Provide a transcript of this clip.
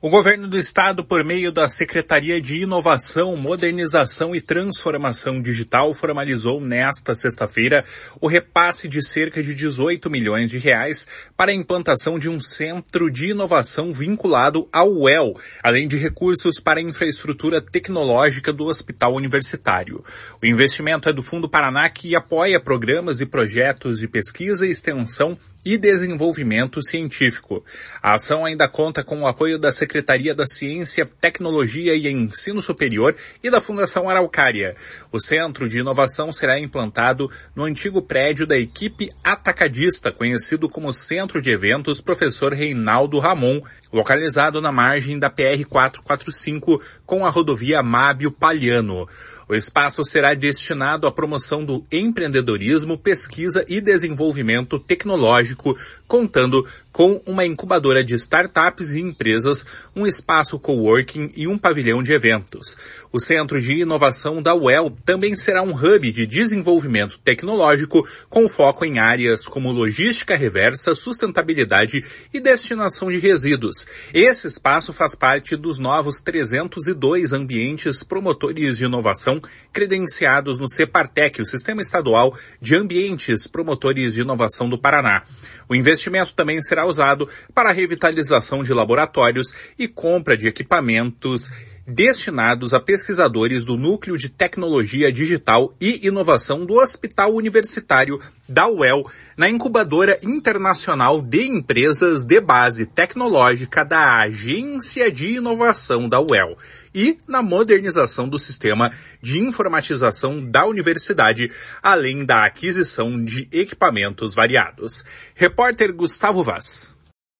O governo do estado, por meio da Secretaria de Inovação, Modernização e Transformação Digital, formalizou nesta sexta-feira o repasse de cerca de 18 milhões de reais para a implantação de um centro de inovação vinculado ao UEL, além de recursos para a infraestrutura tecnológica do Hospital Universitário. O investimento é do Fundo Paraná, que apoia programas e projetos de pesquisa, extensão e desenvolvimento científico. A ação ainda conta com o apoio da Secretaria da Ciência, Tecnologia e Ensino Superior e da Fundação Araucária. O Centro de Inovação será implantado no antigo prédio da equipe atacadista, conhecido como Centro de Eventos Professor Reinaldo Ramon, localizado na margem da PR-445 com a rodovia Mábio Palhano. O espaço será destinado à promoção do empreendedorismo, pesquisa e desenvolvimento tecnológico, contando com uma incubadora de startups e empresas, um espaço coworking e um pavilhão de eventos. O Centro de Inovação da UEL também será um hub de desenvolvimento tecnológico com foco em áreas como logística reversa, sustentabilidade e destinação de resíduos. Esse espaço faz parte dos novos 302 ambientes promotores de inovação credenciados no CEPARTEC, o Sistema Estadual de Ambientes Promotores de Inovação do Paraná. O investimento também será usado para a revitalização de laboratórios e compra de equipamentos destinados a pesquisadores do Núcleo de Tecnologia Digital e Inovação do Hospital Universitário da UEL, na Incubadora Internacional de Empresas de Base Tecnológica da Agência de Inovação da UEL e na modernização do sistema de informatização da universidade, além da aquisição de equipamentos variados. Repórter Gustavo Vaz.